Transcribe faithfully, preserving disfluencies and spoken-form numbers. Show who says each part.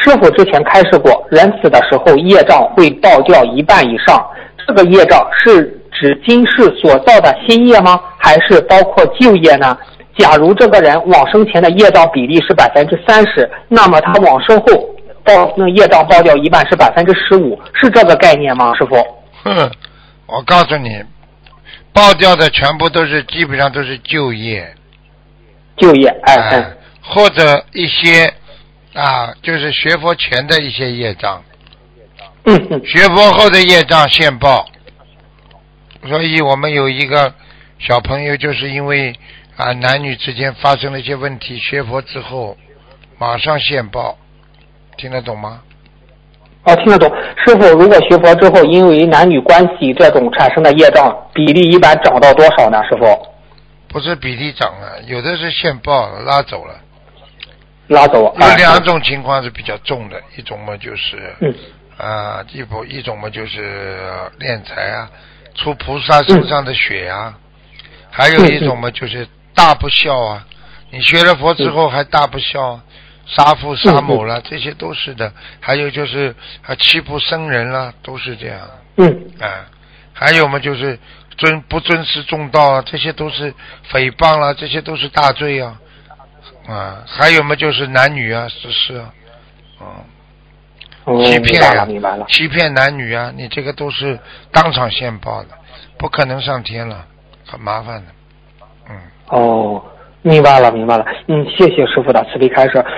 Speaker 1: 师傅之前开示过，人死的时候业障会爆掉一半以上，这个业障是指今世所造的新业吗？还是包括旧业呢？假如这个人往生前的业障比例是百分之三十，那么他往生后爆那业障爆掉一半是百分之十五，是这个概念吗？师傅？
Speaker 2: 哼，我告诉你，爆掉的全部都是基本上都是旧业，
Speaker 1: 旧业，哎
Speaker 2: 哎、呃，或者一些啊，就是学佛前的一些业障，
Speaker 1: 嗯嗯，
Speaker 2: 学佛后的业障现报。所以我们有一个小朋友，就是因为啊男女之间发生了一些问题，学佛之后马上现报，听得懂吗？
Speaker 1: 哦，听得懂。师傅，如果学佛之后因为男女关系这种产生的业障比例一般涨到多少呢？师傅？
Speaker 2: 不是比例涨了，有的是现报拉走了，
Speaker 1: 拉走。
Speaker 2: 有两种情况是比较重的，一种嘛就是
Speaker 1: 嗯
Speaker 2: 啊一不一种嘛就是敛财啊，出菩萨身上的血啊，嗯、还有一种嘛就是大不孝啊，你学了佛之后还大不孝，杀父杀母了，这些都是的。还有就是啊欺负僧人了，都是这样。
Speaker 1: 嗯
Speaker 2: 啊，还有嘛就是尊不尊师重道啊，这些都是诽谤了，这些都是大罪啊。啊，还有嘛就是男女啊，是是啊，嗯，欺骗啊，
Speaker 1: 明白了，
Speaker 2: 欺骗男女啊，你这个都是当场现报的，不可能上天了，很麻烦的。嗯。
Speaker 1: 哦，明白了，明白了。嗯，谢谢师傅的慈悲开示。